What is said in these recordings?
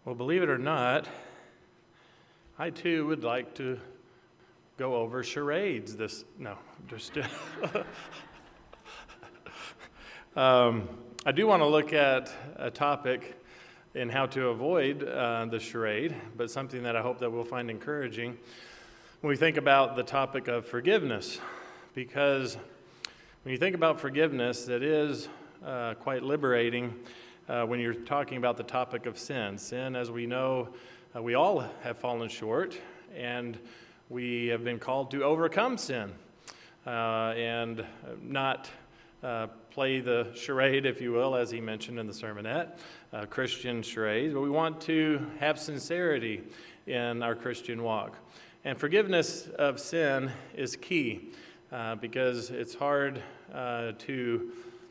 Well, believe it or not, I too would like to go over charades I do want to look at a topic in how to avoid the charade, but something that I hope that we'll find encouraging when we think about the topic of forgiveness. Because when you think about forgiveness, it is quite liberating when you're talking about the topic of sin. Sin, as we know, we all have fallen short, and we have been called to overcome sin and not play the charade, if you will, as he mentioned in the sermonette, Christian charades, but we want to have sincerity in our Christian walk. And forgiveness of sin is key because it's hard to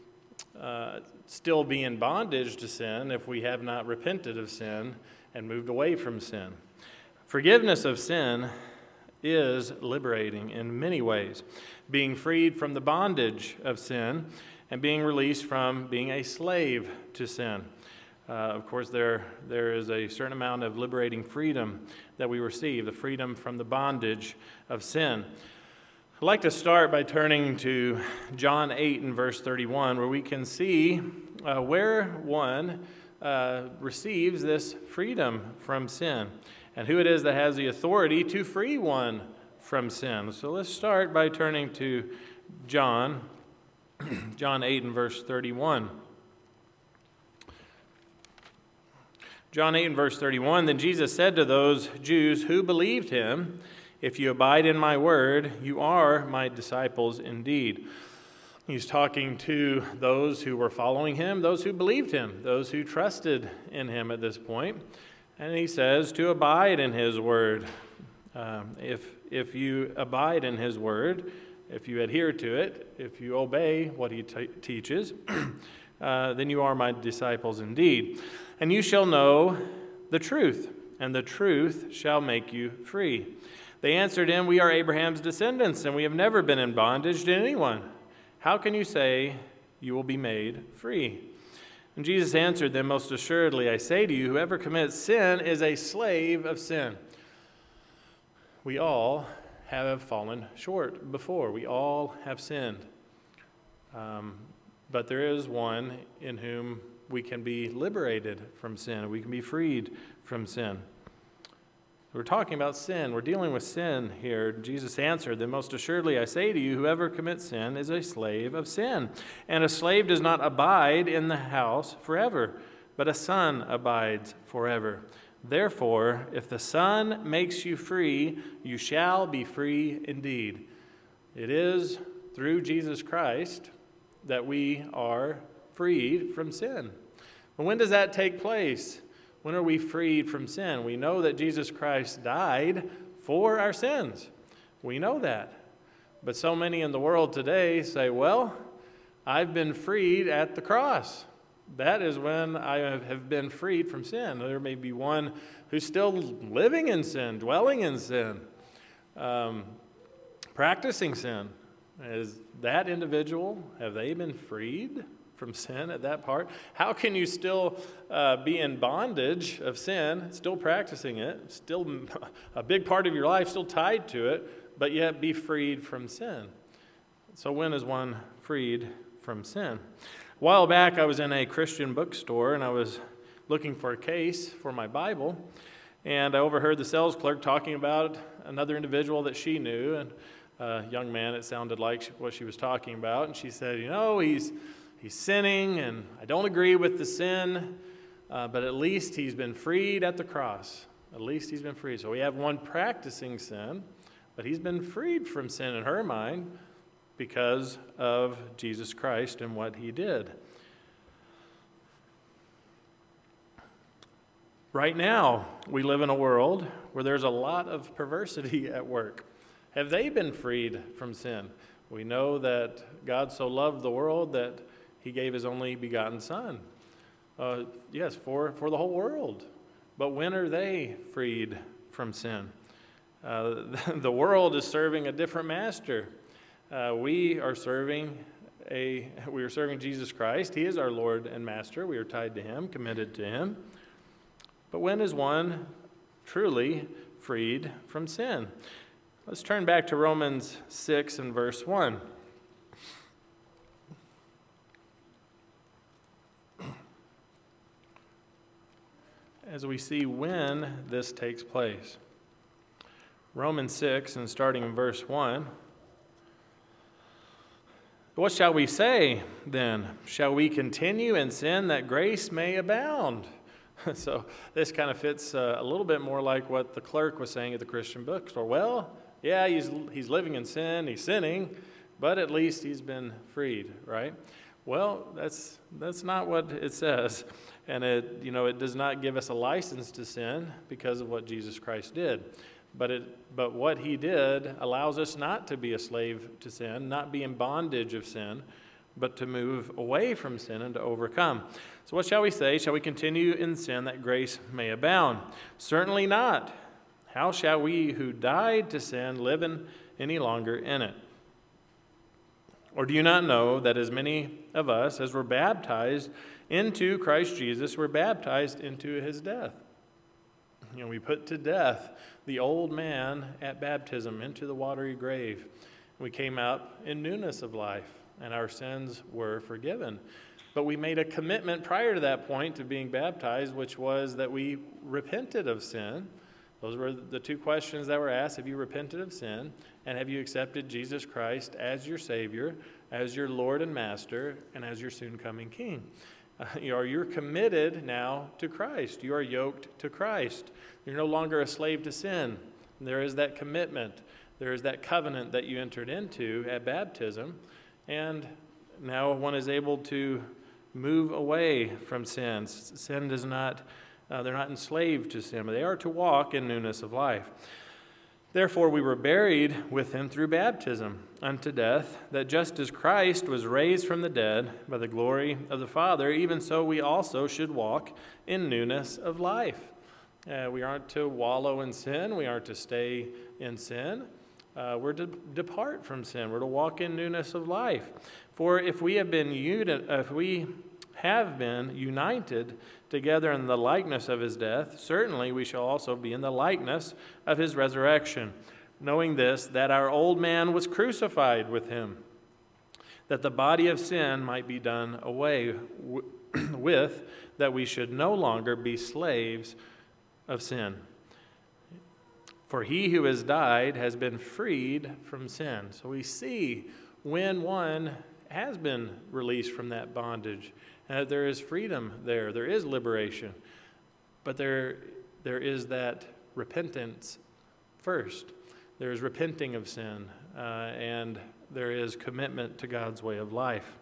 still be in bondage to sin if we have not repented of sin and moved away from sin. Forgiveness of sin is liberating in many ways, being freed from the bondage of sin and being released from being a slave to sin. Of course, there is a certain amount of liberating freedom that we receive, the freedom from the bondage of sin. I'd like to start by turning to John 8 and verse 31, where we can see where one receives this freedom from sin and who it is that has the authority to free one from sin. So let's start by turning to John 8 and verse 31. John 8 and verse 31, then Jesus said to those Jews who believed him, if you abide in my word, you are my disciples indeed. He's talking to those who were following him, those who believed him, those who trusted in him at this point. And he says to abide in his word. If you abide in his word, if you adhere to it, if you obey what he teaches, then you are my disciples indeed. And you shall know the truth, and the truth shall make you free. They answered him, we are Abraham's descendants, and we have never been in bondage to anyone. How can you say you will be made free? And Jesus answered them, most assuredly, I say to you, whoever commits sin is a slave of sin. We all have fallen short before. We all have sinned. But there is one in whom we can be liberated from sin. We can be freed from sin. We're talking about sin. We're dealing with sin here. Jesus answered them, most assuredly, I say to you, whoever commits sin is a slave of sin. And a slave does not abide in the house forever, but a son abides forever. Therefore, if the Son makes you free, you shall be free indeed. It is through Jesus Christ that we are freed from sin. But when does that take place? When are we freed from sin? We know that Jesus Christ died for our sins. We know that. But so many in the world today say, well, I've been freed at the cross. That is when I have been freed from sin. There may be one who's still living in sin, dwelling in sin, practicing sin. Is that individual, have they been freed from sin at that part? How can you still be in bondage of sin, still practicing it, still a big part of your life, still tied to it, but yet be freed from sin? So when is one freed from sin? A while back, I was in a Christian bookstore, and I was looking for a case for my Bible, and I overheard the sales clerk talking about another individual that she knew, and a young man, it sounded like what she was talking about, and she said, he's sinning, and I don't agree with the sin, but at least he's been freed at the cross. At least he's been freed. So we have one practicing sin, but he's been freed from sin in her mind because of Jesus Christ and what he did. Right now, we live in a world where there's a lot of perversity at work. Have they been freed from sin? We know that God so loved the world that he gave his only begotten Son. Yes, for the whole world. But when are they freed from sin? The world is serving a different master. We are serving Jesus Christ. He is our Lord and Master. We are tied to him, committed to him. But when is one truly freed from sin? Let's turn back to Romans 6 and verse 1. As we see when this takes place. Romans 6 and starting in verse 1. What shall we say then? Shall we continue in sin that grace may abound? So this kind of fits a little bit more like what the clerk was saying at the Christian bookstore. Well, yeah, he's living in sin, he's sinning, but at least he's been freed, right? Well, that's not what it says. And it does not give us a license to sin because of what Jesus Christ did. But what he did allows us not to be a slave to sin, not be in bondage of sin, but to move away from sin and to overcome. So what shall we say? Shall we continue in sin that grace may abound? Certainly not. How shall we who died to sin live any longer in it? Or do you not know that as many of us as were baptized into Christ Jesus were baptized into his death? We put to death the old man at baptism into the watery grave. We came out in newness of life, and our sins were forgiven. But we made a commitment prior to that point to being baptized, which was that we repented of sin. Those were the two questions that were asked. Have you repented of sin? And have you accepted Jesus Christ as your Savior, as your Lord and Master, and as your soon-coming King? You're committed now to Christ. You are yoked to Christ. You're no longer a slave to sin. There is that commitment. There is that covenant that you entered into at baptism. And now one is able to move away from sin. Sin does not, they're not enslaved to sin, but they are to walk in newness of life. Therefore we were buried with him through baptism unto death, that just as Christ was raised from the dead by the glory of the Father, even so we also should walk in newness of life. We aren't to wallow in sin. We aren't to stay in sin. We're to depart from sin. We're to walk in newness of life. For if we have been united together in the likeness of his death, certainly we shall also be in the likeness of his resurrection, knowing this, that our old man was crucified with him, that the body of sin might be done away with, that we should no longer be slaves of sin. For he who has died has been freed from sin. So we see when one has been released from that bondage, there is freedom there. There is liberation. But there is that repentance first. There is repenting of sin, and there is commitment to God's way of life.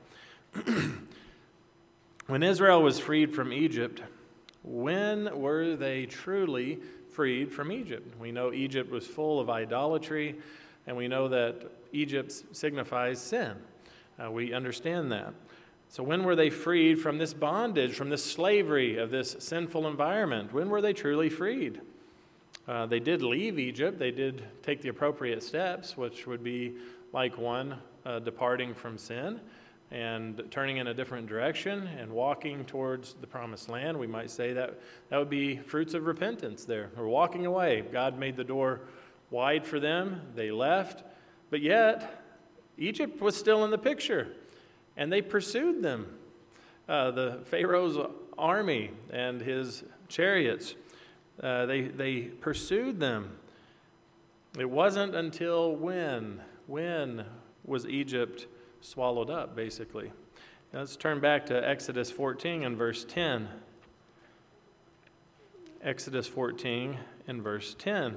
When Israel was freed from Egypt, when were they truly freed from Egypt? We know Egypt was full of idolatry, and we know that Egypt signifies sin. We understand that. So when were they freed from this bondage, from this slavery of this sinful environment? When were they truly freed? They did leave Egypt. They did take the appropriate steps, which would be like one departing from sin and turning in a different direction and walking towards the promised land. We might say that would be fruits of repentance there. Or walking away. God made the door wide for them. They left. But yet, Egypt was still in the picture. And they pursued them. The Pharaoh's army and his chariots, they pursued them. It wasn't until when was Egypt swallowed up, basically. Now let's turn back to Exodus 14 and verse 10. Exodus 14 and verse 10.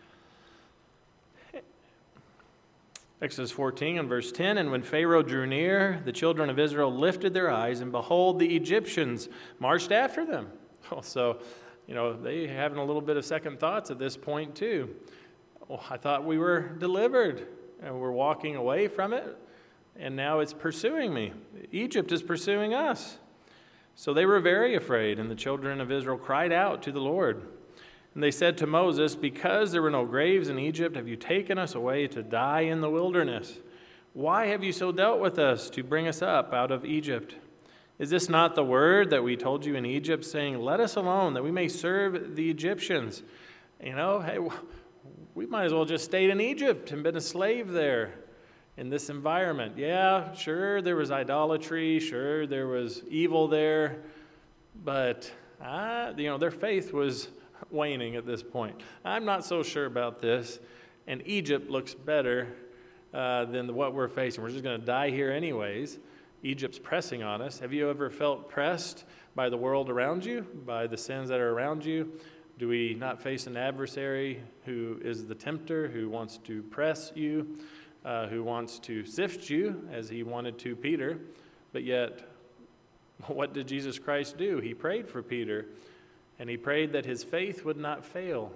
Exodus 14 and verse 10, and when Pharaoh drew near, the children of Israel lifted their eyes, and behold, the Egyptians marched after them. So, they having a little bit of second thoughts at this point too. Well, I thought we were delivered, and we're walking away from it, and now it's pursuing me. Egypt is pursuing us. So they were very afraid, and the children of Israel cried out to the Lord. And they said to Moses, because there were no graves in Egypt, have you taken us away to die in the wilderness? Why have you so dealt with us to bring us up out of Egypt? Is this not the word that we told you in Egypt, saying, 'Let us alone, that we may serve the Egyptians'?" Hey, we might as well just stayed in Egypt and been a slave there in this environment. Yeah, sure, there was idolatry, sure, there was evil there, but their faith was waning at this point. I'm not so sure about this, and Egypt looks better than what we're facing. We're just going to die here anyways. Egypt's pressing on us. Have you ever felt pressed by the world around you, by the sins that are around you? Do we not face an adversary who is the tempter, who wants to press you, who wants to sift you, as he wanted to Peter? But yet, what did Jesus Christ do? He prayed for Peter, and he prayed that his faith would not fail.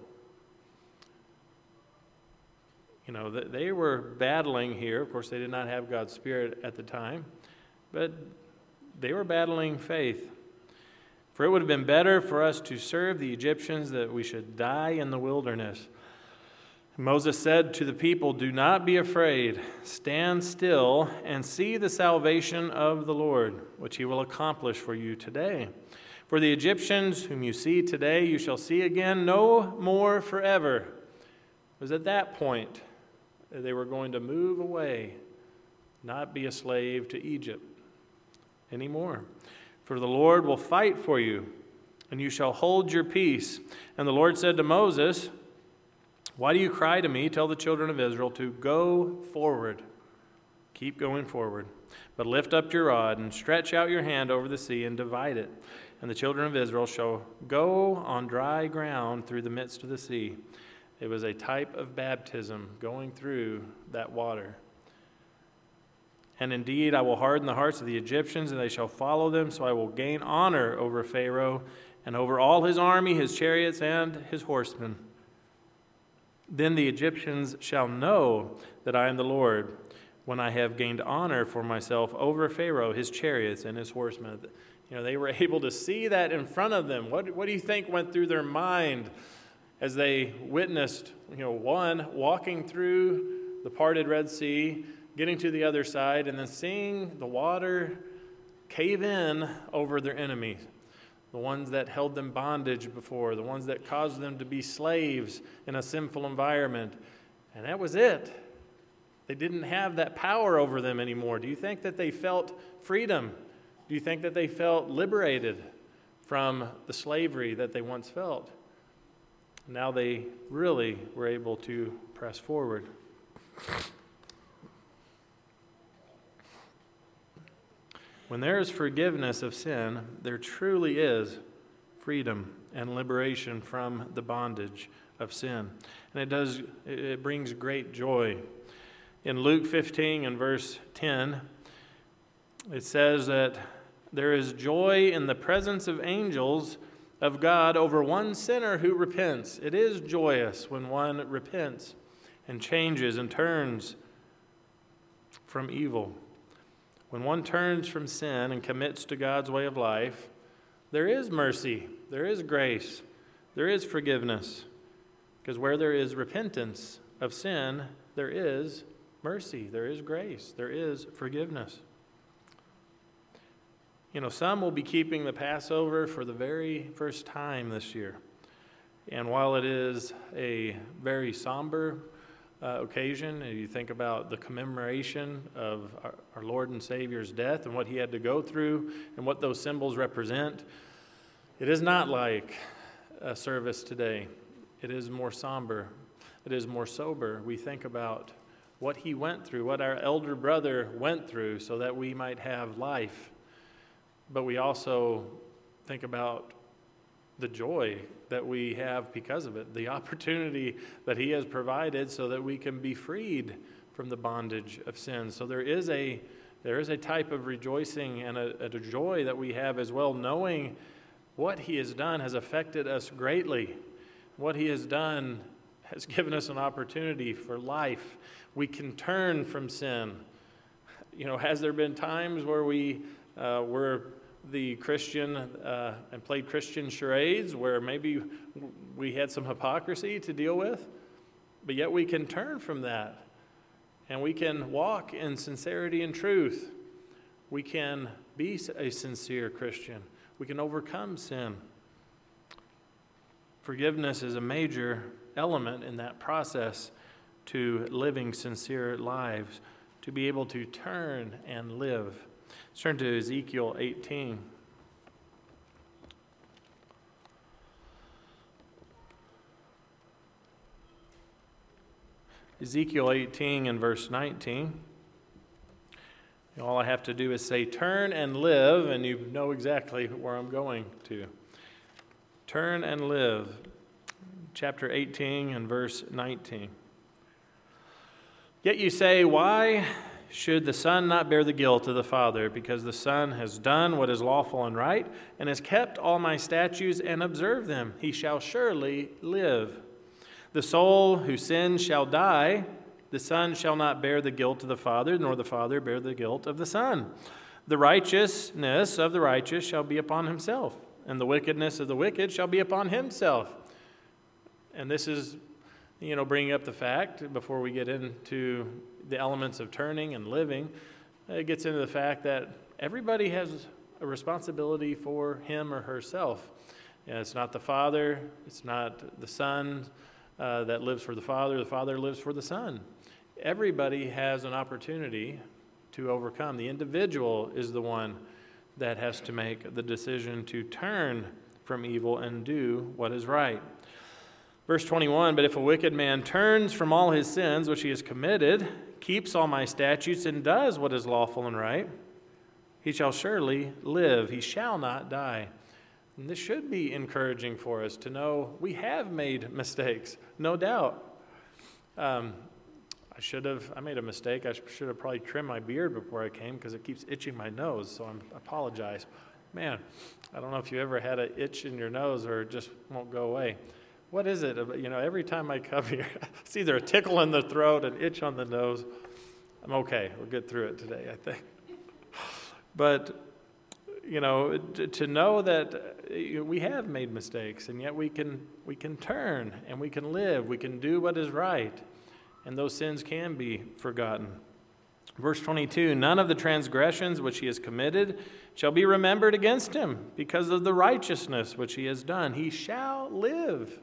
They were battling here. Of course, they did not have God's Spirit at the time, but they were battling faith. "For it would have been better for us to serve the Egyptians that we should die in the wilderness." Moses said to the people, "Do not be afraid. Stand still and see the salvation of the Lord, which he will accomplish for you today. For the Egyptians whom you see today, you shall see again no more forever." It was at that point that they were going to move away, not be a slave to Egypt anymore. "For the Lord will fight for you, and you shall hold your peace." And the Lord said to Moses, "Why do you cry to me? Tell the children of Israel to go forward." Keep going forward. "But lift up your rod and stretch out your hand over the sea and divide it. And the children of Israel shall go on dry ground through the midst of the sea." It was a type of baptism, going through that water. "And indeed, I will harden the hearts of the Egyptians, and they shall follow them. So I will gain honor over Pharaoh and over all his army, his chariots, and his horsemen. Then the Egyptians shall know that I am the Lord, when I have gained honor for myself over Pharaoh, his chariots, and his horsemen." They were able to see that in front of them. What do you think went through their mind as they witnessed, one walking through the parted Red Sea, getting to the other side, and then seeing the water cave in over their enemies, the ones that held them bondage before, the ones that caused them to be slaves in a sinful environment. And that was it. They didn't have that power over them anymore. Do you think that they felt freedom? Do you think that they felt liberated from the slavery that they once felt? Now they really were able to press forward. When there is forgiveness of sin, there truly is freedom and liberation from the bondage of sin. And it brings great joy. In Luke 15 and verse 10, it says that there is joy in the presence of angels of God over one sinner who repents. It is joyous when one repents and changes and turns from evil. When one turns from sin and commits to God's way of life, there is mercy, there is grace, there is forgiveness. Because where there is repentance of sin, there is mercy, there is grace, there is forgiveness. Some will be keeping the Passover for the very first time this year. And while it is a very somber occasion, and you think about the commemoration of our Lord and Savior's death and what he had to go through and what those symbols represent, it is not like a service today. It is more somber. It is more sober. We think about what he went through, what our elder brother went through so that we might have life. But we also think about the joy that we have because of it, the opportunity that he has provided so that we can be freed from the bondage of sin. So there is a type of rejoicing and a joy that we have as well, knowing what he has done has affected us greatly. What he has done has given us an opportunity for life. We can turn from sin. Has there been times where we were the Christian and played Christian charades where maybe we had some hypocrisy to deal with? But yet we can turn from that, and we can walk in sincerity and truth. We can be a sincere Christian. We can overcome sin. Forgiveness is a major element in that process to living sincere lives, to be able to turn and live. Let's turn to Ezekiel 18. Ezekiel 18 and verse 19. All I have to do is say, turn and live, and you know exactly where I'm going to. Turn and live. Chapter 18 and verse 19. Yet you say, why should the Son not bear the guilt of the Father? Because the Son has done what is lawful and right, and has kept all my statutes and observed them. He shall surely live. The soul who sins shall die. The Son shall not bear the guilt of the Father, nor the Father bear the guilt of the Son. The righteousness of the righteous shall be upon himself, and the wickedness of the wicked shall be upon himself. And this is, bringing up the fact, before we get into the elements of turning and living, it gets into the fact that everybody has a responsibility for him or herself. It's not the Father, it's not the Son that lives for the Father lives for the Son. Everybody has an opportunity to overcome. The individual is the one that has to make the decision to turn from evil and do what is right. Verse 21, but if a wicked man turns from all his sins which he has committed, keeps all my statutes, and does what is lawful and right, he shall surely live. He shall not die. And this should be encouraging for us to know we have made mistakes, no doubt. I made a mistake. I should have probably trimmed my beard before I came because it keeps itching my nose, so I apologize. Man, I don't know if you ever had an itch in your nose or it just won't go away. What is it? Every time I come here, it's either a tickle in the throat, an itch on the nose. I'm okay. We'll get through it today, I think. But, to know that we have made mistakes, and yet we can turn and we can live. We can do what is right, and those sins can be forgotten. Verse 22, none of the transgressions which he has committed shall be remembered against him because of the righteousness which he has done. He shall live.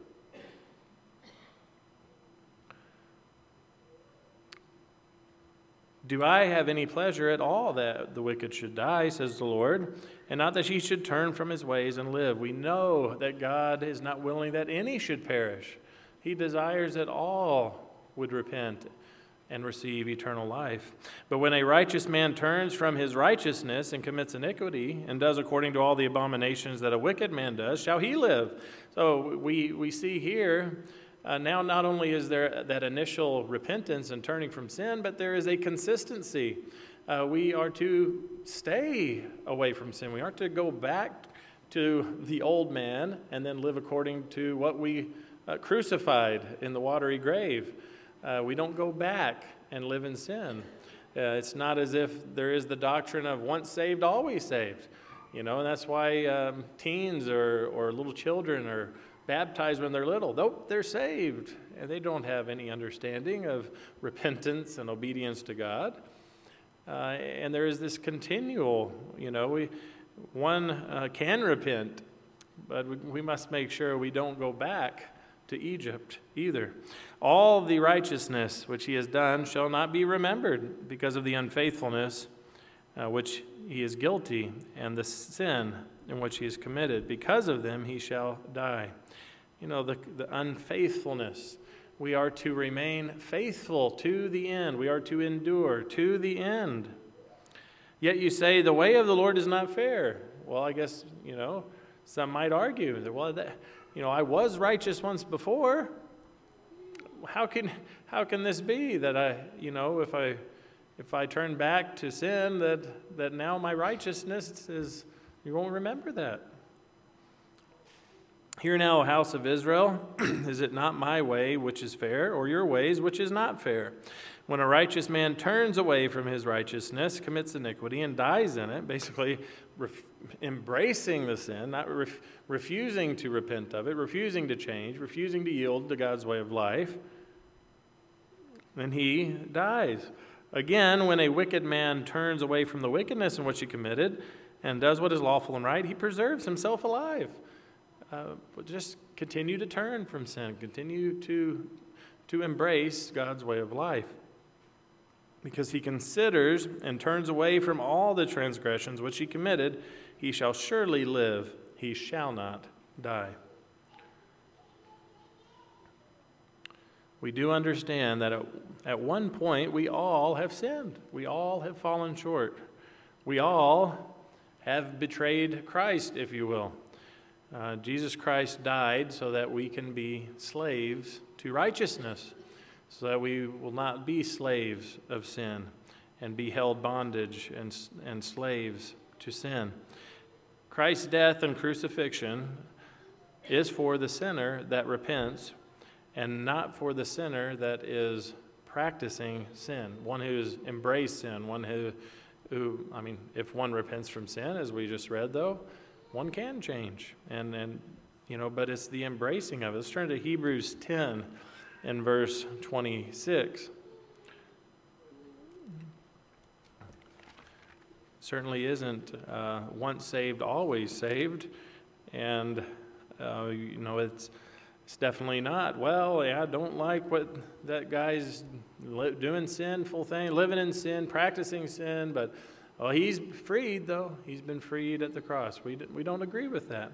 Do I have any pleasure at all that the wicked should die, says the Lord, and not that he should turn from his ways and live? We know that God is not willing that any should perish. He desires that all would repent and receive eternal life. But when a righteous man turns from his righteousness and commits iniquity and does according to all the abominations that a wicked man does, shall he live? So we see here, now not only is there that initial repentance and turning from sin, but there is a consistency. We are to stay away from sin. We aren't to go back to the old man and then live according to what we crucified in the watery grave. We don't go back and live in sin. It's not as if there is the doctrine of once saved, always saved. And that's why teens or little children are baptized when they're little. Nope, they're saved, and they don't have any understanding of repentance and obedience to God. And there is this continual, one can repent, but we must make sure we don't go back to Egypt either. All the righteousness which he has done shall not be remembered because of the unfaithfulness which he is guilty, and the sin in which he is committed. Because of them he shall die. The unfaithfulness. We are to remain faithful to the end. We are to endure to the end. Yet you say, the way of the Lord is not fair. Well, I guess, some might argue that, well, I was righteous once before. How can this be that if I turn back to sin, that now my righteousness is, you won't remember that. Hear now, house of Israel, is it not my way which is fair, or your ways which is not fair? When a righteous man turns away from his righteousness, commits iniquity, and dies in it, basically embracing the sin, not refusing to repent of it, refusing to change, refusing to yield to God's way of life, then he dies. Again, when a wicked man turns away from the wickedness in which he committed, and does what is lawful and right, he preserves himself alive. Just continue to turn from sin. Continue to embrace God's way of life. Because he considers and turns away from all the transgressions which he committed, he shall surely live. He shall not die. We do understand that at one point we all have sinned. We all have fallen short. We all have betrayed Christ, if you will. Jesus Christ died so that we can be slaves to righteousness, so that we will not be slaves of sin and be held bondage and slaves to sin. Christ's death and crucifixion is for the sinner that repents and not for the sinner that is practicing sin, one who's embraced sin, one who if one repents from sin, as we just read, though, one can change. But it's the embracing of it. Let's turn to Hebrews 10 and verse 26. Certainly isn't once saved, always saved. And, it's definitely not, I don't like what that guy's doing, sinful thing, living in sin, practicing sin, but he's freed, though. He's been freed at the cross. We don't agree with that.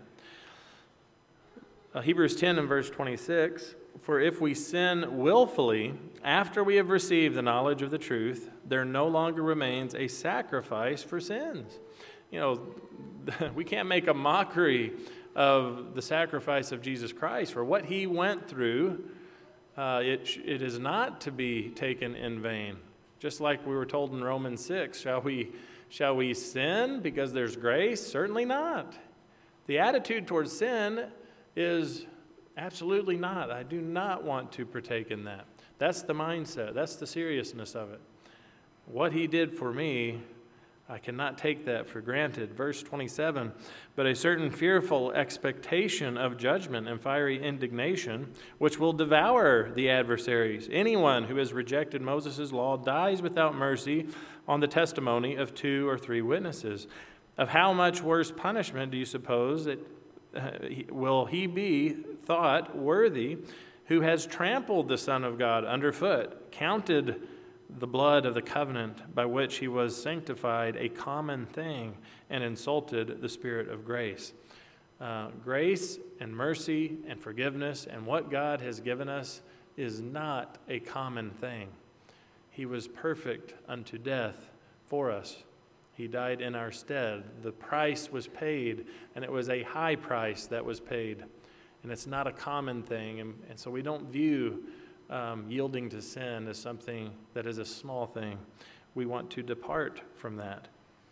Hebrews 10 and verse 26, for if we sin willfully after we have received the knowledge of the truth, there no longer remains a sacrifice for sins. We can't make a mockery of the sacrifice of Jesus Christ. For what he went through, it is not to be taken in vain. Just like we were told in Romans 6, shall we sin because there's grace? Certainly not. The attitude towards sin is absolutely not. I do not want to partake in that. That's the mindset. That's the seriousness of it. What he did for me, I cannot take that for granted. Verse 27, but a certain fearful expectation of judgment and fiery indignation, which will devour the adversaries. Anyone who has rejected Moses' law dies without mercy on the testimony of 2 or 3 witnesses. Of how much worse punishment do you suppose that will he be thought worthy who has trampled the Son of God underfoot, counted the blood of the covenant by which he was sanctified a common thing, and insulted the Spirit of grace? Grace and mercy and forgiveness and what God has given us is not a common thing. He was perfect unto death for us. He died in our stead. The price was paid, and it was a high price that was paid. And it's not a common thing. And so we don't view yielding to sin as something that is a small thing. We want to depart from that.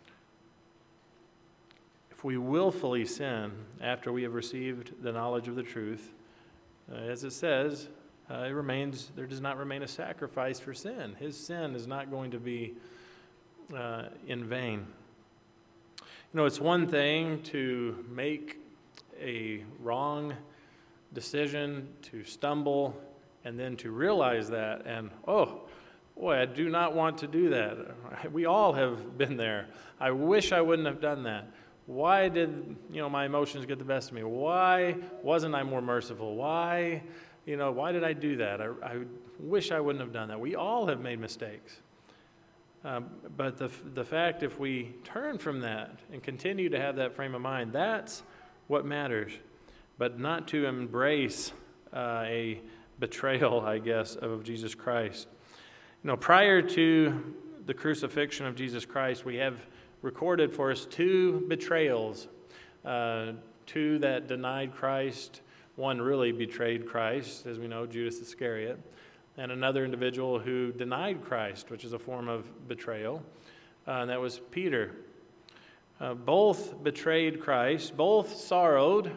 If we willfully sin after we have received the knowledge of the truth, as it says, there does not remain a sacrifice for sin. His sin is not going to be in vain. It's one thing to make a wrong decision, to stumble, and then to realize that, and I do not want to do that. We all have been there. I wish I wouldn't have done that. Why did my emotions get the best of me? Why wasn't I more merciful? Why did I do that? I wish I wouldn't have done that. We all have made mistakes. But the fact, if we turn from that and continue to have that frame of mind, that's what matters. But not to embrace a betrayal, I guess, of Jesus Christ. Prior to the crucifixion of Jesus Christ, we have recorded for us 2 betrayals, 2 that denied Christ. One really betrayed Christ, as we know, Judas Iscariot, and another individual who denied Christ, which is a form of betrayal, and that was Peter. Both betrayed Christ, both sorrowed,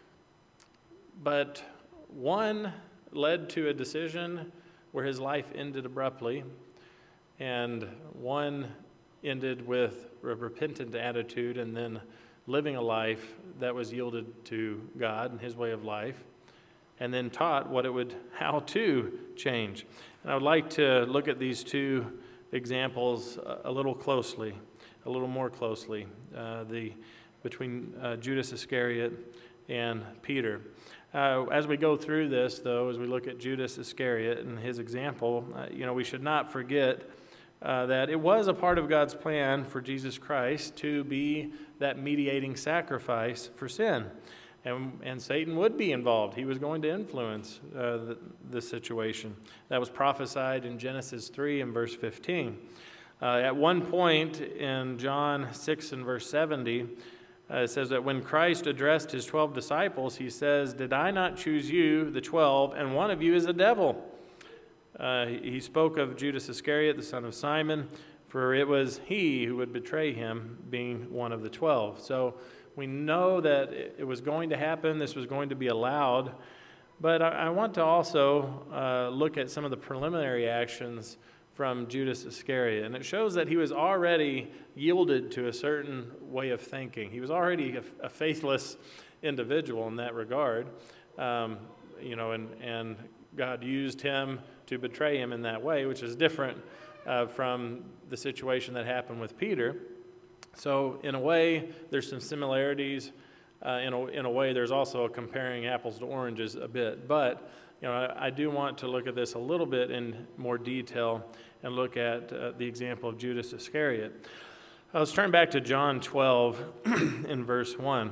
but one led to a decision where his life ended abruptly, and one ended with a repentant attitude and then living a life that was yielded to God and his way of life, and then taught how to change. And I would like to look at these 2 examples a little more closely. between Judas Iscariot and Peter. As we go through this, though, as we look at Judas Iscariot and his example, we should not forget that it was a part of God's plan for Jesus Christ to be that mediating sacrifice for sin. And Satan would be involved. He was going to influence the situation. That was prophesied in Genesis 3 and verse 15. At one point in John 6 and verse 70, it says that when Christ addressed his 12 disciples, he says, "Did I not choose you, the 12, and one of you is a devil?" He spoke of Judas Iscariot, the son of Simon, for it was he who would betray him, being one of the 12. So we know that it was going to happen. This was going to be allowed. But I want to also look at some of the preliminary actions from Judas Iscariot. And it shows that he was already yielded to a certain way of thinking. He was already a faithless individual in that regard. And God used him to betray him in that way, which is different from the situation that happened with Peter. So in a way, there's some similarities. In a way, there's also comparing apples to oranges a bit. But I do want to look at this a little bit in more detail and look at the example of Judas Iscariot. Let's turn back to John 12 in verse 1.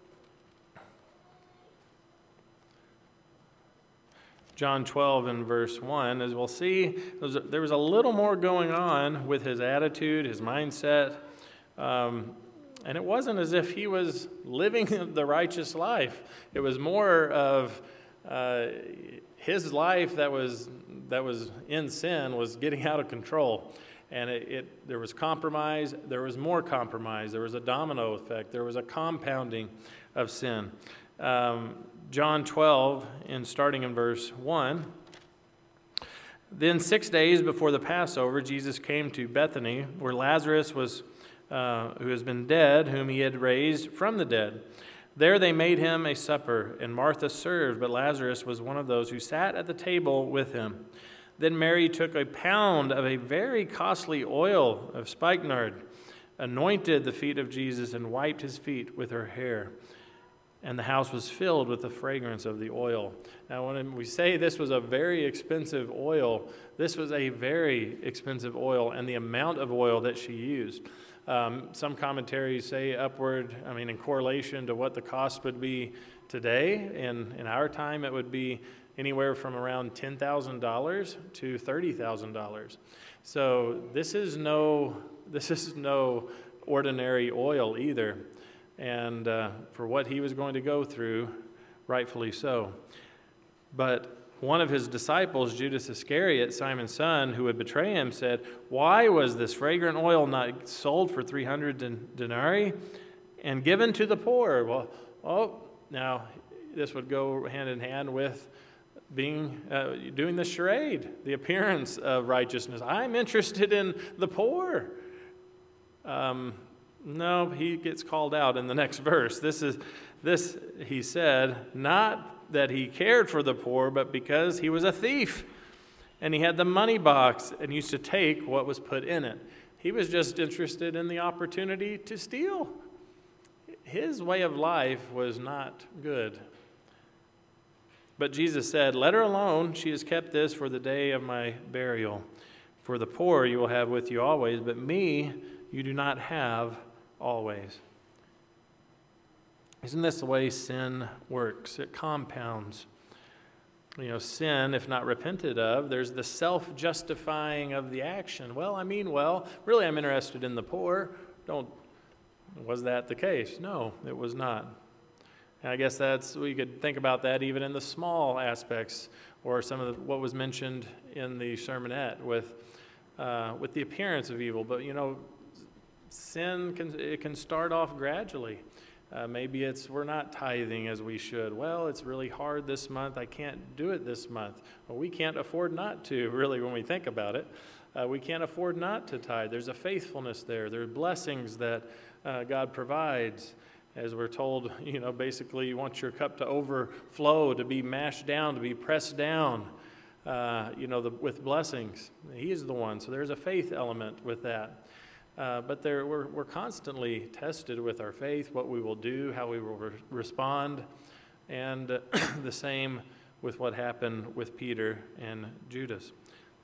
John 12 and verse 1, as we'll see, there was a little more going on with his attitude, his mindset, and it wasn't as if he was living the righteous life. It was more of his life that was in sin was getting out of control. And there was compromise, there was more compromise, there was a domino effect, there was a compounding of sin. John 12, starting in verse 1. Then 6 days before the Passover, Jesus came to Bethany, where Lazarus was, who has been dead, whom he had raised from the dead. There they made him a supper, and Martha served, but Lazarus was one of those who sat at the table with him. Then Mary took a pound of a very costly oil of spikenard, anointed the feet of Jesus, and wiped his feet with her hair. And the house was filled with the fragrance of the oil. Now, when we say this was a very expensive oil, this was a very expensive oil, and the amount of oil that she used. Some commentaries say upward, in correlation to what the cost would be today. In our time, it would be anywhere from around $10,000 to $30,000. So this is no ordinary oil either. And for what he was going to go through, rightfully so. But one of his disciples, Judas Iscariot, Simon's son, who would betray him, said, "Why was this fragrant oil not sold for 300 denarii and given to the poor?" Now this would go hand in hand with doing the charade, the appearance of righteousness. I'm interested in the poor. No, he gets called out in the next verse. This he said, not that he cared for the poor, but because he was a thief, and he had the money box and used to take what was put in it. He was just interested in the opportunity to steal. His way of life was not good. But Jesus said, "Let her alone. She has kept this for the day of my burial. For the poor you will have with you always, but me you do not have always." Isn't this the way sin works? It compounds. Sin, if not repented of, there's the self-justifying of the action. Really I'm interested in the poor. Was that the case? No, it was not. And I guess we could think about that even in the small aspects, or some of what was mentioned in the sermonette with the appearance of evil. But sin can start off gradually. Maybe we're not tithing as we should. It's really hard this month. I can't do it this month. We can't afford not to, really, when we think about it. We can't afford not to tithe. There's a faithfulness there. There are blessings that God provides. As we're told, basically you want your cup to overflow, to be mashed down, to be pressed down, with blessings. He is the one. So there's a faith element with that. But we're constantly tested with our faith, what we will do, how we will respond, and the same with what happened with Peter and Judas.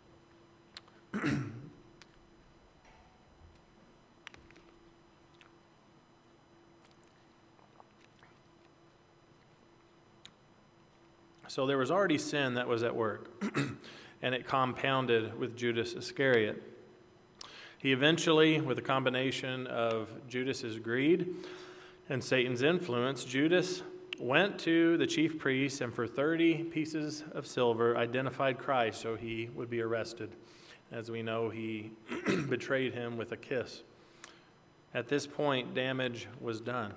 So there was already sin that was at work, and it compounded with Judas Iscariot. He eventually, with a combination of Judas's greed and Satan's influence, Judas went to the chief priests and for 30 pieces of silver identified Christ so he would be arrested. As we know, he betrayed him with a kiss. At this point, damage was done.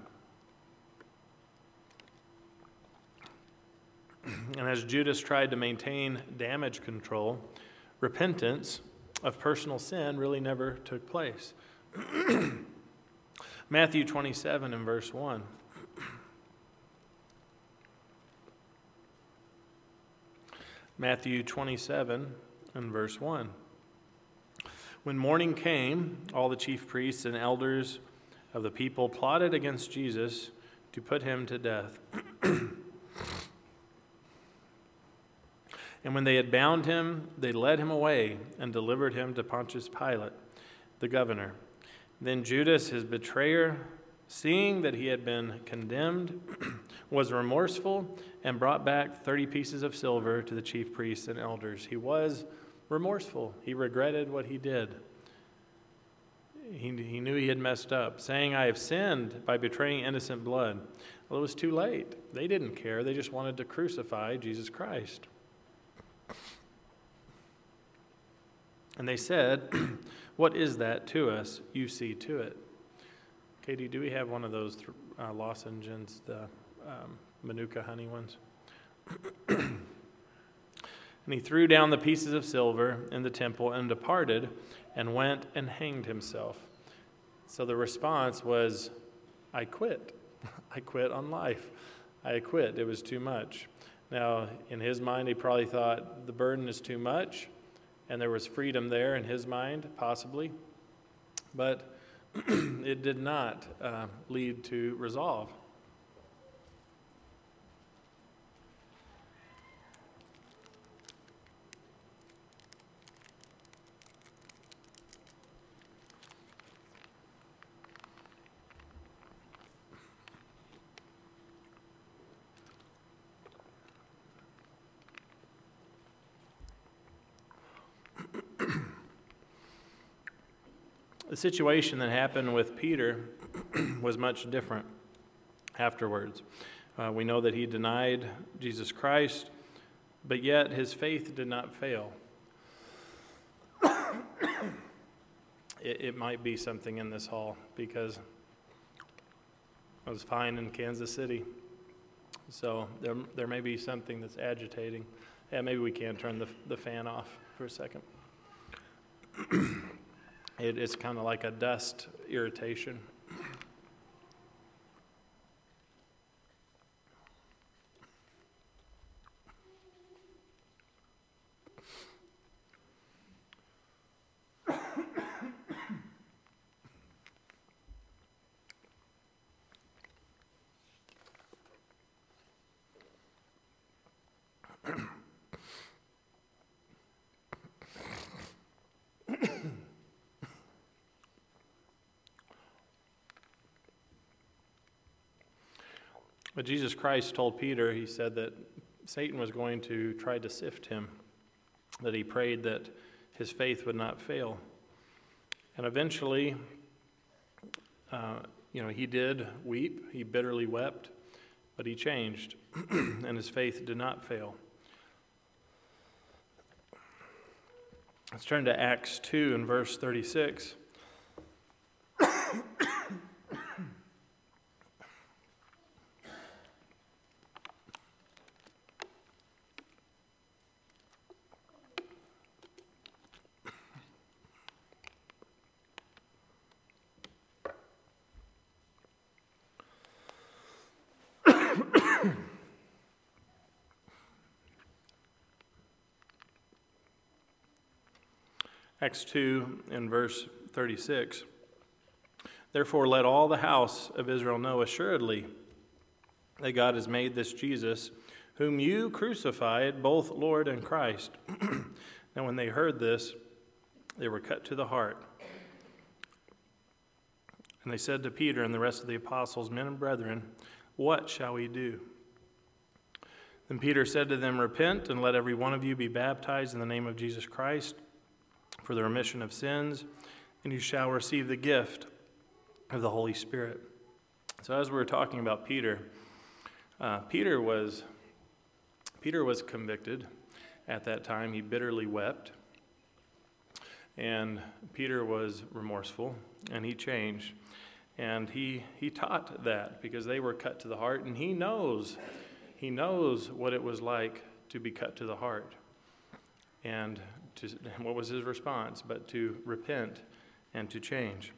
And as Judas tried to maintain damage control, repentance of personal sin really never took place. Matthew 27 and verse 1. Matthew 27 and verse 1. When morning came, all the chief priests and elders of the people plotted against Jesus to put him to death. And when they had bound him, they led him away and delivered him to Pontius Pilate, the governor. Then Judas, his betrayer, seeing that he had been condemned, was remorseful and brought back 30 pieces of silver to the chief priests and elders. He was remorseful. He regretted what he did. He knew he had messed up, saying, I have sinned by betraying innocent blood. Well, it was too late. They didn't care. They just wanted to crucify Jesus Christ. And they said, what is that to us? You see to it. Katie, do we have one of those lozenges, the Manuka honey ones? And he threw down the pieces of silver in the temple and departed and went and hanged himself. So the response was, I quit. I quit on life. I quit. It was too much. Now, in his mind, he probably thought the burden is too much, and there was freedom there in his mind, possibly. But it did not lead to resolve. The situation that happened with Peter was much different afterwards. We know that he denied Jesus Christ, but yet his faith did not fail. It might be something in this hall because I was fine in Kansas City. So there may be something that's agitating. Yeah, maybe we can turn the fan off for a second. It's kind of like a dust irritation. But Jesus Christ told Peter, he said that Satan was going to try to sift him, that he prayed that his faith would not fail. And eventually, he did weep, he bitterly wept, but he changed, and his faith did not fail. Let's turn to Acts 2 and verse 36. Acts 2 and verse 36. Therefore, let all the house of Israel know assuredly that God has made this Jesus, whom you crucified, both Lord and Christ. Now, when they heard this, they were cut to the heart. And they said to Peter and the rest of the apostles, Men and brethren, what shall we do? Then Peter said to them, Repent, and let every one of you be baptized in the name of Jesus Christ for the remission of sins, and you shall receive the gift of the Holy Spirit. So as we were talking about Peter, Peter was convicted at that time. He bitterly wept, and Peter was remorseful, and he changed. And he taught that because they were cut to the heart, and he knows what it was like to be cut to the heart. And what was his response? But to repent and to change.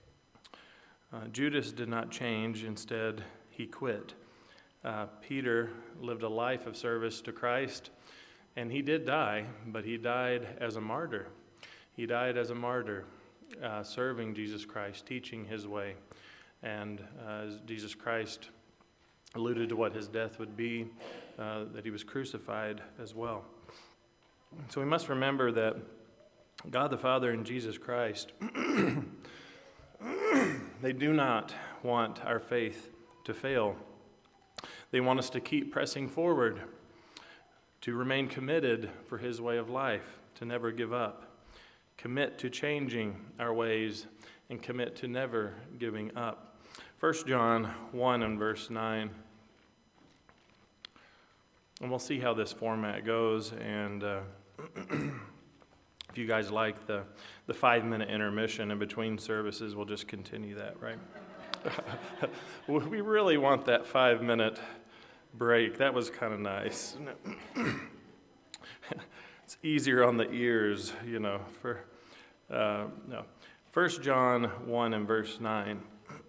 Judas did not change. Instead, he quit. Peter lived a life of service to Christ, and he did die, but he died as a martyr. He died as a martyr, serving Jesus Christ, teaching his way. And as Jesus Christ alluded to what his death would be, that he was crucified as well. So we must remember that God the Father and Jesus Christ, they do not want our faith to fail. They want us to keep pressing forward, to remain committed for his way of life, to never give up, commit to changing our ways, and commit to never giving up. 1 John 1 and verse 9. And we'll see how this format goes, and if you guys like the 5-minute intermission in between services, we'll just continue that, right? We really want that 5-minute break. That was kind of nice. It's easier on the ears, no. 1 John 1 and verse 9.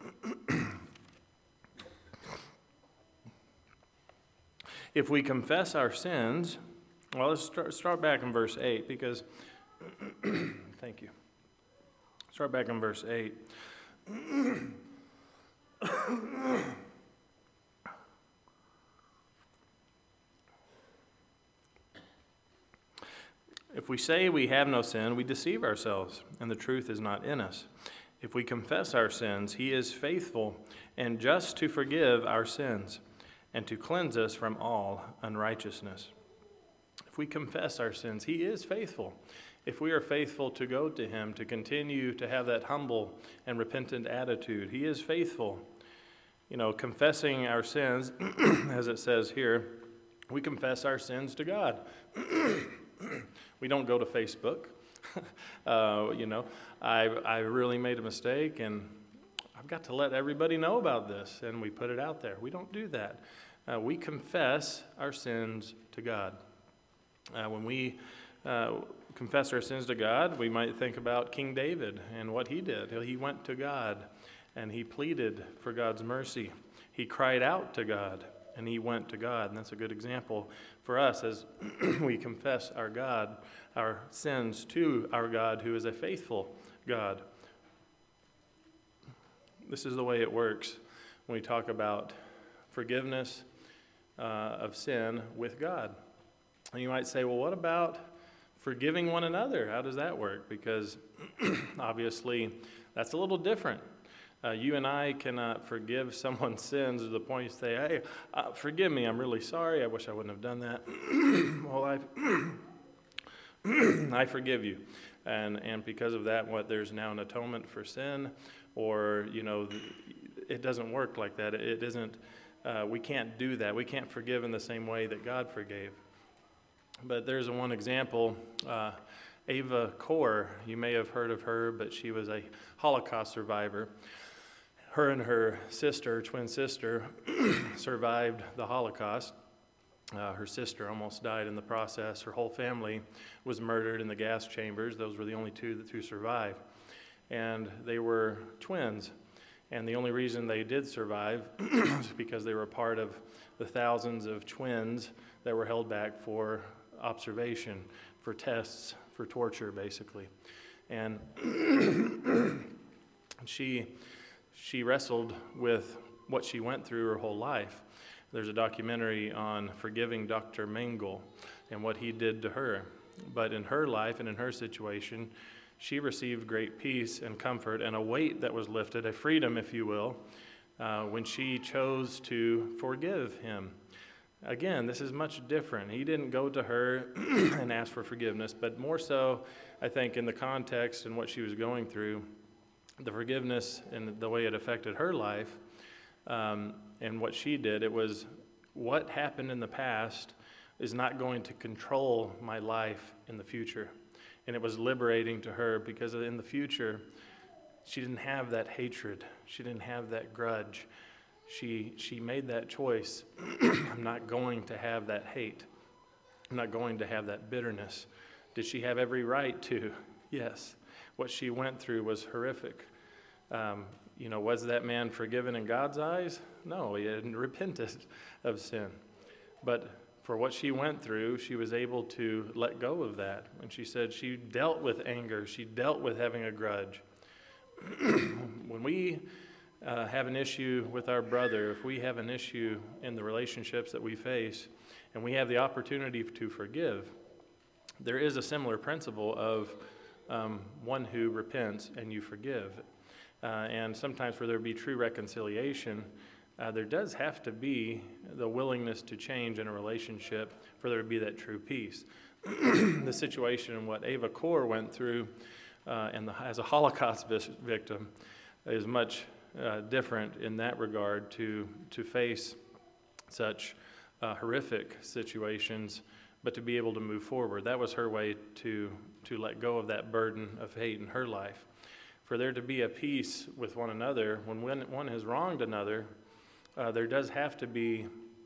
If we confess our sins, well, let's start back in verse 8 because, thank you. Start back in verse 8. If we say we have no sin, we deceive ourselves, and the truth is not in us. If we confess our sins, he is faithful and just to forgive our sins and to cleanse us from all unrighteousness. If we confess our sins, he is faithful. If we are faithful to go to him, to continue to have that humble and repentant attitude, he is faithful. Confessing our sins, as it says here, we confess our sins to God. We don't go to Facebook. I really made a mistake, and I've got to let everybody know about this, and we put it out there. We don't do that. We confess our sins to God. When we confess our sins to God, we might think about King David and what he did. He went to God, and he pleaded for God's mercy. He cried out to God, and he went to God. And that's a good example for us as we confess our sins to our God, who is a faithful God. This is the way it works when we talk about forgiveness of sin with God. And you might say, well, what about forgiving one another? How does that work? Because obviously that's a little different. You and I cannot forgive someone's sins to the point you say, hey, forgive me, I'm really sorry, I wish I wouldn't have done that. Well, I forgive you. And because of that, there's now an atonement for sin, or, it doesn't work like that. It isn't, we can't do that. We can't forgive in the same way that God forgave. But there's one example, Ava Kor, you may have heard of her, but she was a Holocaust survivor. Her and her sister, twin sister, survived the Holocaust. Her sister almost died in the process. Her whole family was murdered in the gas chambers. Those were the only two who survived. And they were twins. And the only reason they did survive was because they were part of the thousands of twins that were held back for observation, for tests, for torture, basically. And she she wrestled with what she went through her whole life. There's a documentary on forgiving Dr. Mengele and what he did to her. But in her life and in her situation, she received great peace and comfort and a weight that was lifted, a freedom, if you will, when she chose to forgive him. Again, this is much different. He didn't go to her and ask for forgiveness, but more so, I think, in the context and what she was going through, the forgiveness and the way it affected her life, and what she did, it was what happened in the past is not going to control my life in the future. And it was liberating to her because in the future, she didn't have that hatred. She didn't have that grudge. She made that choice. I'm not going to have that hate. I'm not going to have that bitterness. Did she have every right to? Yes. What she went through was horrific. Was that man forgiven in God's eyes? No, he hadn't repented of sin. But for what she went through, she was able to let go of that. And she said she dealt with anger. She dealt with having a grudge. When we have an issue with our brother, if we have an issue in the relationships that we face, and we have the opportunity to forgive, there is a similar principle of one who repents and you forgive. And sometimes for there to be true reconciliation, there does have to be the willingness to change in a relationship for there to be that true peace. The situation and what Ava Kor went through as a Holocaust victim is much different in that regard to face such horrific situations, but to be able to move forward. That was her way to let go of that burden of hate in her life. For there to be a peace with one another, when one has wronged another, there does have to be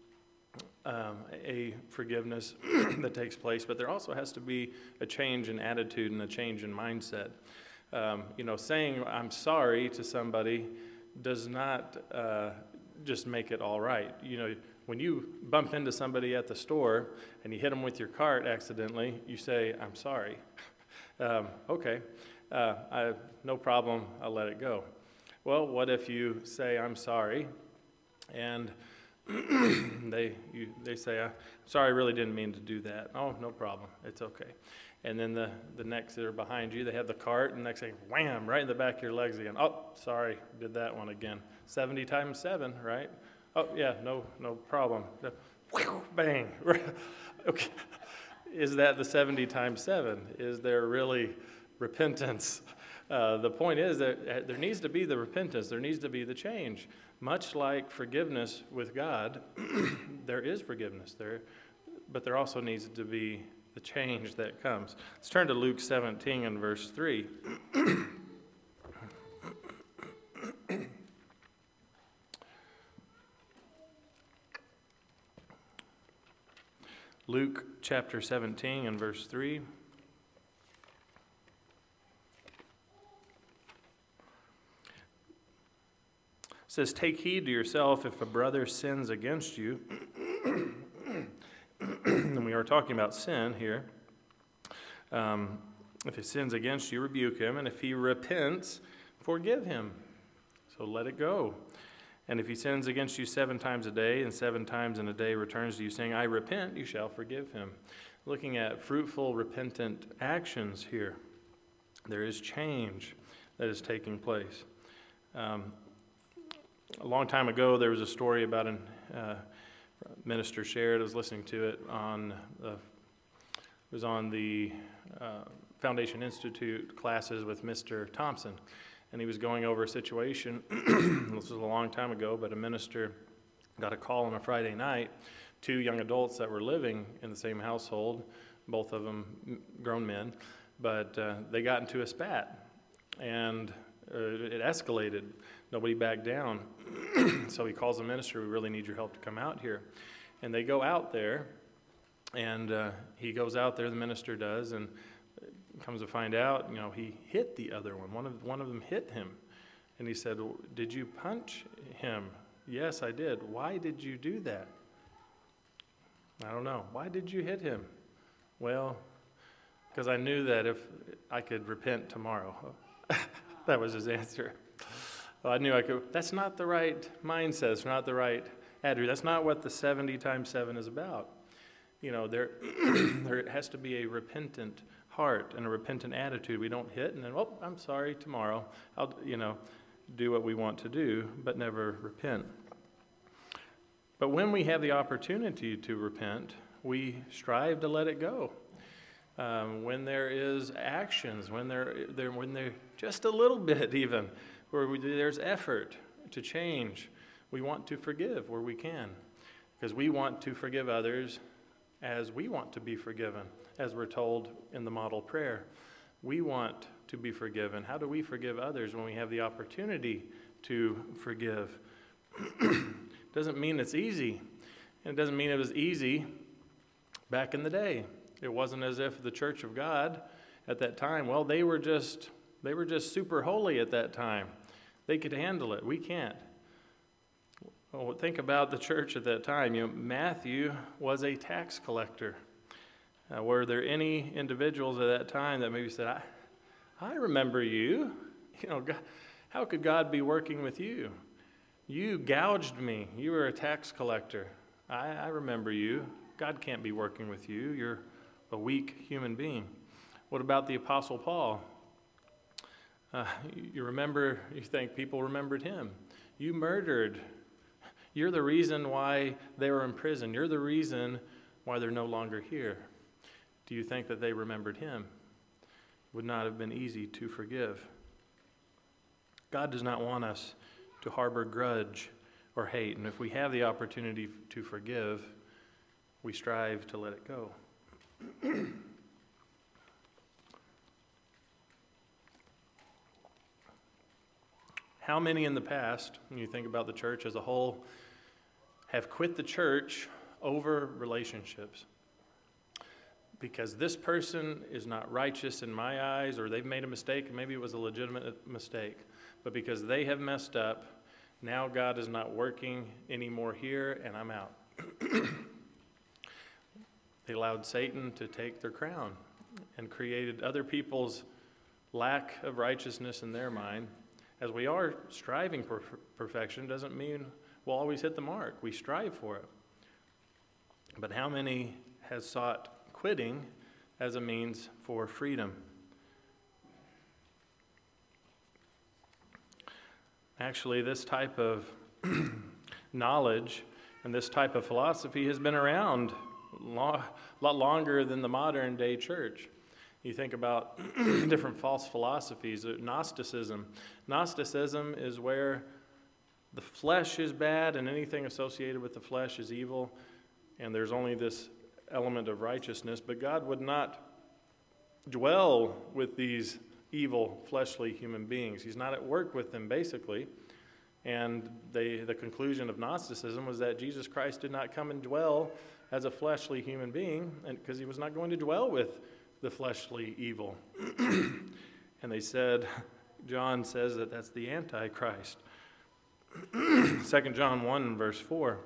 a forgiveness that takes place, but there also has to be a change in attitude and a change in mindset. Saying I'm sorry to somebody does not just make it all right. When you bump into somebody at the store and you hit them with your cart accidentally, you say, I'm sorry. Okay, no problem, I'll let it go. Well, what if you say, I'm sorry, and they say, I'm sorry, I really didn't mean to do that. Oh, no problem, it's okay. And then the next that are behind you, they have the cart, and next thing, wham, right in the back of your legs again. Oh, sorry, did that one again. 70 times 7, right? Oh, yeah, no problem. Bang. Okay. Is that the 70 times 7? Is there really repentance? The point is that there needs to be the repentance. There needs to be the change. Much like forgiveness with God, there is forgiveness there, but there also needs to be the change that comes. Let's turn to Luke 17 and verse 3. Luke chapter 17 and verse 3. It says, take heed to yourself if a brother sins against you. And we are talking about sin here. If he sins against you, rebuke him. And if he repents, forgive him. So let it go. And if he sins against you 7 times a day, and 7 times in a day returns to you saying, I repent, you shall forgive him. Looking at fruitful, repentant actions here, there is change that is taking place. A long time ago, there was a story about a minister shared. I was listening to it on the Foundation Institute classes with Mr. Thompson. And he was going over a situation, this was a long time ago, but a minister got a call on a Friday night, 2 young adults that were living in the same household, both of them grown men, but they got into a spat, and it escalated. Nobody backed down. So he calls the minister, we really need your help to come out here. And they go out there, and he goes out there, the minister does, and comes to find out, he hit the other one. One of them hit him. And he said, did you punch him? Yes, I did. Why did you do that? I don't know. Why did you hit him? Well, because I knew that if I could repent tomorrow. That was his answer. Well, I knew I could. That's not the right mindset. It's not the right attitude. That's not what the 70 times 7 is about. There, there has to be a repentant heart and a repentant attitude. We don't hit and then, oh, I'm sorry, tomorrow I'll, do what we want to do, but never repent. But when we have the opportunity to repent, we strive to let it go. When there is actions, when they're just a little bit even, where there's effort to change, we want to forgive where we can, because we want to forgive others as we want to be forgiven, as we're told in the model prayer. We want to be forgiven. How do we forgive others when we have the opportunity to forgive? Doesn't mean it's easy. And it doesn't mean it was easy back in the day. It wasn't as if the Church of God at that time, well, they were just super holy at that time. They could handle it. We can't. Well, think about the church at that time. Matthew was a tax collector. Were there any individuals at that time that maybe said, I remember you. God, how could God be working with you? You gouged me. You were a tax collector. I remember you. God can't be working with you. You're a weak human being. What about the Apostle Paul? You think people remembered him. You murdered. You're the reason why they were in prison. You're the reason why they're no longer here. Do you think that they remembered him? It would not have been easy to forgive. God does not want us to harbor grudge or hate. And if we have the opportunity to forgive, we strive to let it go. How many in the past, when you think about the church as a whole, have quit the church over relationships? Because this person is not righteous in my eyes, or they've made a mistake, and maybe it was a legitimate mistake. But because they have messed up, now God is not working anymore here, and I'm out. They allowed Satan to take their crown and created other people's lack of righteousness in their mind. As we are striving for perfection, doesn't mean we'll always hit the mark. We strive for it. But how many has sought quitting as a means for freedom? Actually, this type of knowledge and this type of philosophy has been around a lot longer than the modern day church. You think about different false philosophies. Gnosticism. Gnosticism is where the flesh is bad and anything associated with the flesh is evil, and there's only this element of righteousness, but God would not dwell with these evil, fleshly human beings. He's not at work with them, basically. And the conclusion of Gnosticism was that Jesus Christ did not come and dwell as a fleshly human being, and because he was not going to dwell with the fleshly evil. And they said, John says that that's the Antichrist. 2 John 1, verse 4.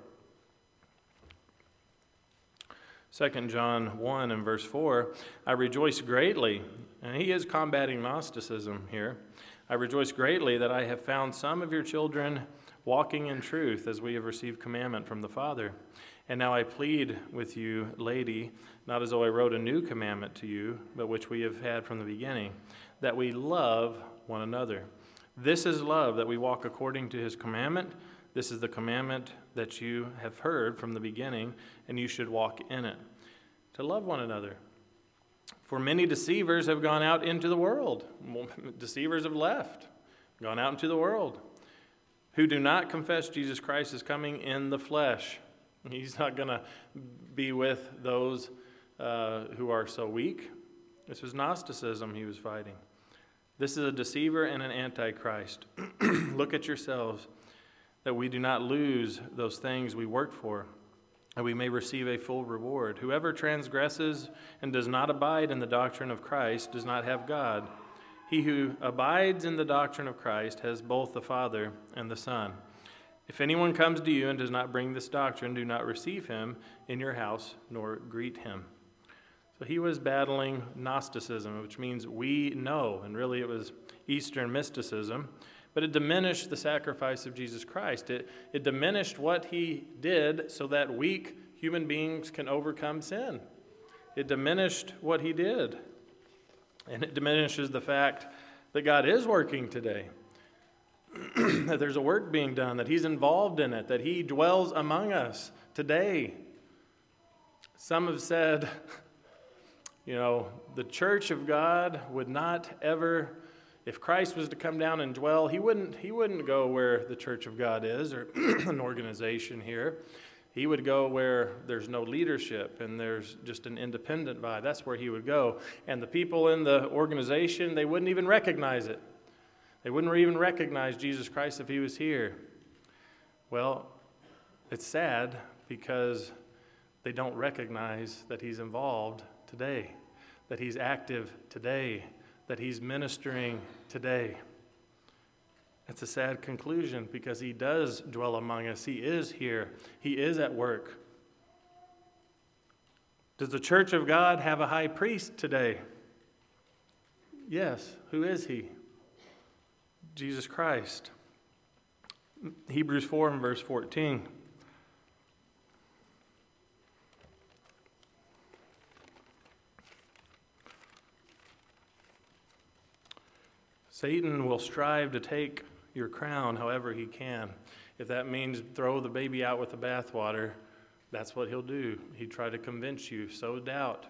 2 John 1 and verse 4, I rejoice greatly, and he is combating Gnosticism here. I rejoice greatly that I have found some of your children walking in truth, as we have received commandment from the Father. And now I plead with you, lady, not as though I wrote a new commandment to you, but which we have had from the beginning, that we love one another. This is love, that we walk according to his commandment. This is the commandment that you have heard from the beginning, and you should walk in it, to love one another. For many deceivers have gone out into the world. Deceivers have left, gone out into the world, who do not confess Jesus Christ is coming in the flesh. He's not going to be with those who are so weak. This was Gnosticism he was fighting. This is a deceiver and an antichrist. Look at yourselves, that we do not lose those things we work for, and we may receive a full reward. Whoever transgresses and does not abide in the doctrine of Christ does not have God. He who abides in the doctrine of Christ has both the Father and the Son. If anyone comes to you and does not bring this doctrine, do not receive him in your house, nor greet him. So he was battling Gnosticism, which means we know, and really it was Eastern mysticism, but it diminished the sacrifice of Jesus Christ. It diminished what he did so that weak human beings can overcome sin. It diminished what he did. And it diminishes the fact that God is working today, that there's a work being done, that he's involved in it, that he dwells among us today. Some have said, the church of God would not ever, if Christ was to come down and dwell, he wouldn't go where the church of God is, or an organization here. He would go where there's no leadership and there's just an independent vibe. That's where he would go. And the people in the organization, they wouldn't even recognize it. They wouldn't even recognize Jesus Christ if he was here. Well, it's sad because they don't recognize that he's involved today, that he's active today, that he's ministering today. It's a sad conclusion because he does dwell among us. He is here. He is at work. Does the church of God have a high priest today? Yes. Who is he? Jesus Christ. Hebrews 4 and verse 14. Satan will strive to take your crown however he can. If that means throw the baby out with the bathwater, that's what he'll do. He'd try to convince you, sow doubt.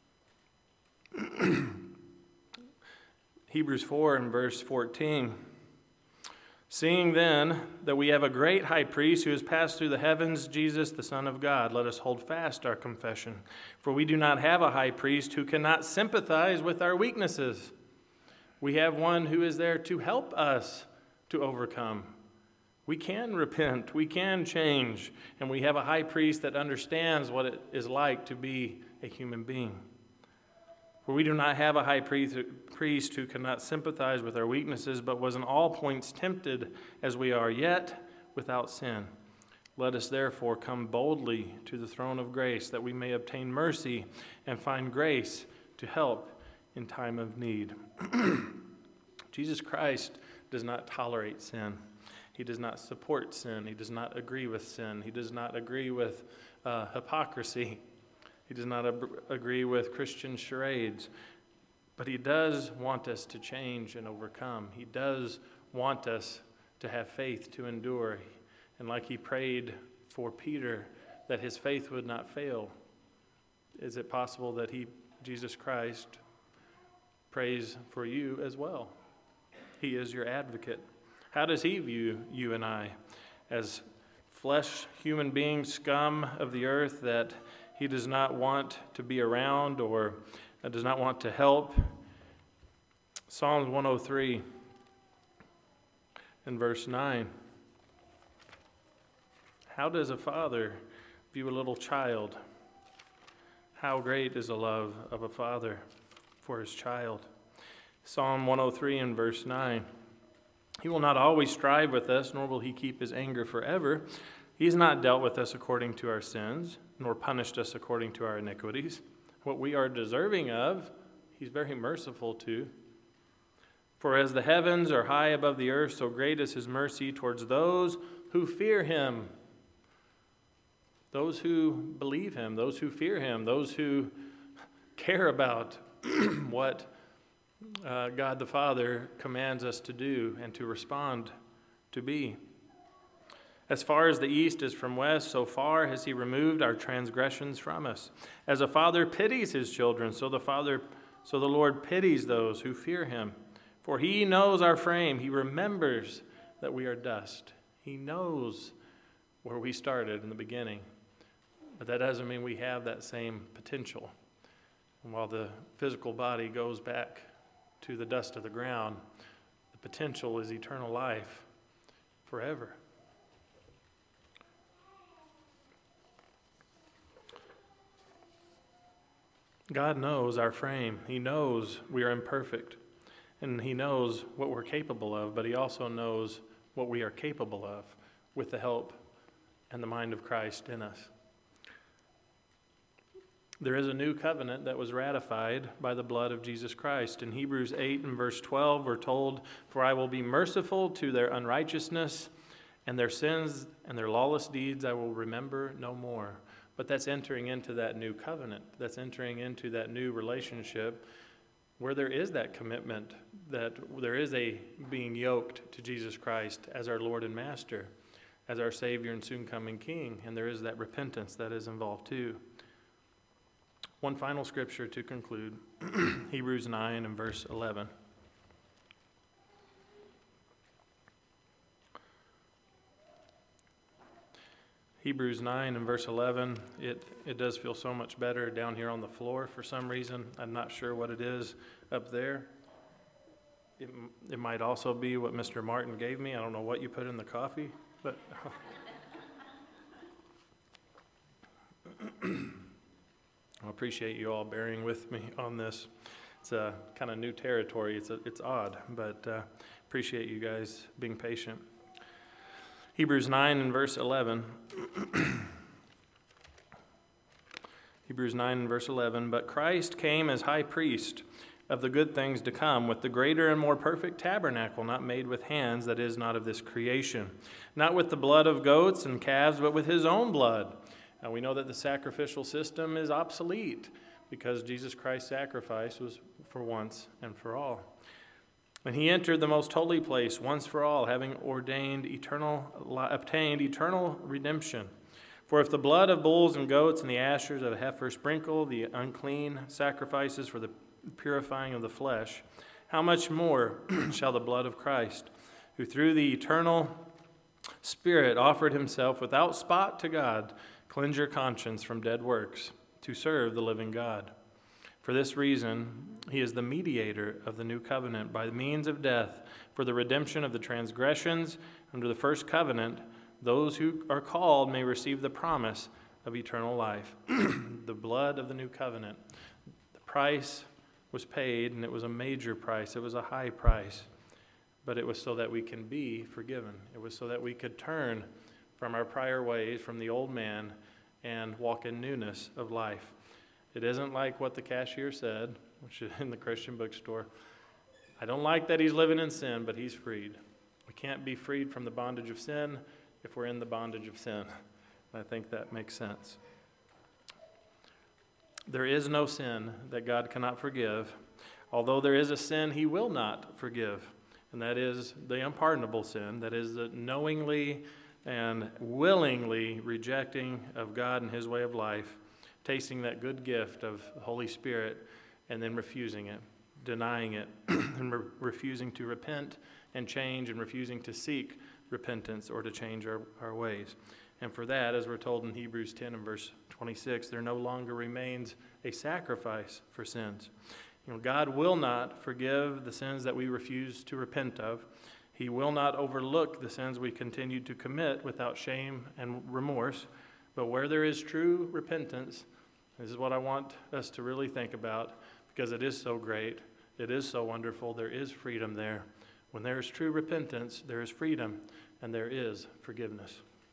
Hebrews 4 and verse 14. Seeing then that we have a great high priest who has passed through the heavens, Jesus, the Son of God, let us hold fast our confession. For we do not have a high priest who cannot sympathize with our weaknesses. We have one who is there to help us to overcome. We can repent, we can change, and we have a high priest that understands what it is like to be a human being. For we do not have a high priest who cannot sympathize with our weaknesses, but was in all points tempted as we are, yet without sin. Let us therefore come boldly to the throne of grace, that we may obtain mercy and find grace to help in time of need. Jesus Christ does not tolerate sin. He does not support sin. He does not agree with sin. He does not agree with hypocrisy. He does not agree with Christian charades. But he does want us to change and overcome. He does want us to have faith to endure. And like he prayed for Peter, that his faith would not fail. Is it possible that Jesus Christ, prays for you as well? He is your advocate. How does he view you and I? As flesh, human beings, scum of the earth that he does not want to be around or does not want to help? Psalms 103 and verse 9. How does a father view a little child? How great is the love of a father for his child? Psalm 103 and verse 9. He will not always strive with us, nor will he keep his anger forever. He has not dealt with us according to our sins, nor punished us according to our iniquities. What we are deserving of, he's very merciful to. For as the heavens are high above the earth, so great is his mercy towards those who fear him. Those who believe him, those who fear him, those who care about what God the Father commands us to do and to respond to be. As far as the east is from west, so far has he removed our transgressions from us. As a father pities his children, so the Lord pities those who fear him. For he knows our frame. He remembers that we are dust. He knows where we started in the beginning. But that doesn't mean we have that same potential. And while the physical body goes back to the dust of the ground, the potential is eternal life forever. God knows our frame. He knows we are imperfect. And he knows what we're capable of, but he also knows what we are capable of with the help and the mind of Christ in us. There is a new covenant that was ratified by the blood of Jesus Christ. In Hebrews 8 and verse 12, we're told, "For I will be merciful to their unrighteousness, and their sins and their lawless deeds I will remember no more." But that's entering into that new covenant. That's entering into that new relationship where there is that commitment, that there is a being yoked to Jesus Christ as our Lord and Master, as our Savior and soon-coming King, and there is that repentance that is involved too. One final scripture to conclude, Hebrews 9 and verse 11. Hebrews 9 and verse 11, it does feel so much better down here on the floor for some reason. I'm not sure what it is up there. It might also be what Mr. Martin gave me. I don't know what you put in the coffee, but I appreciate you all bearing with me on this. It's a kind of new territory. It's odd, but appreciate you guys being patient. Hebrews 9 and verse 11. Hebrews 9 and verse 11. "But Christ came as high priest of the good things to come, with the greater and more perfect tabernacle, not made with hands, that is, not of this creation. Not with the blood of goats and calves, but with his own blood." Now we know that the sacrificial system is obsolete because Jesus Christ's sacrifice was for once and for all. "And he entered the most holy place once for all, having obtained eternal redemption. For if the blood of bulls and goats and the ashes of a heifer sprinkle the unclean sacrifices for the purifying of the flesh, how much more shall the blood of Christ, who through the eternal Spirit offered himself without spot to God, cleanse your conscience from dead works to serve the living God? For this reason, he is the mediator of the new covenant by means of death, for the redemption of the transgressions under the first covenant. Those who are called may receive the promise of eternal life." The blood of the new covenant. The price was paid, and it was a major price. It was a high price. But it was so that we can be forgiven. It was so that we could turn from our prior ways, from the old man, and walk in newness of life. It isn't like what the cashier said, which is in the Christian bookstore. I don't like that he's living in sin, but he's freed. We can't be freed from the bondage of sin if we're in the bondage of sin. I think that makes sense. There is no sin that God cannot forgive, although there is a sin he will not forgive, and that is the unpardonable sin, that is the knowingly and willingly rejecting of God and his way of life, tasting that good gift of the Holy Spirit, and then refusing it, denying it, and refusing to repent and change, and refusing to seek repentance or to change our ways. And for that, as we're told in Hebrews 10 and verse 26, there no longer remains a sacrifice for sins. God will not forgive the sins that we refuse to repent of. He will not overlook the sins we continue to commit without shame and remorse. But where there is true repentance, this is what I want us to really think about, because it is so great, it is so wonderful, there is freedom there. When there is true repentance, there is freedom, and there is forgiveness.